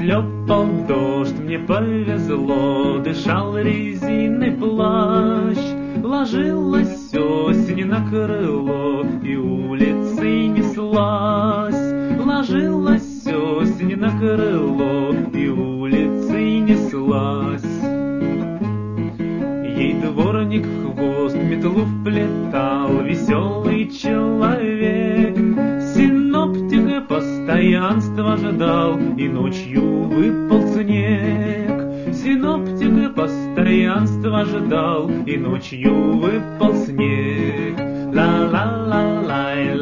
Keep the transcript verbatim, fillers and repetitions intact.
шлепал дождь, мне повезло, дышал резиной плащ. Ложилась осень на крыло и улицей неслась. Ложилась осень на крыло и улицей неслась. Ей дворник в хвост метлу вплетал, веселый человек. Синоптик постоянства ждал, и ночью выпал снег. Синоптик постоянства ждал, и ночью выпал снег. Ла-ла-ла-лай,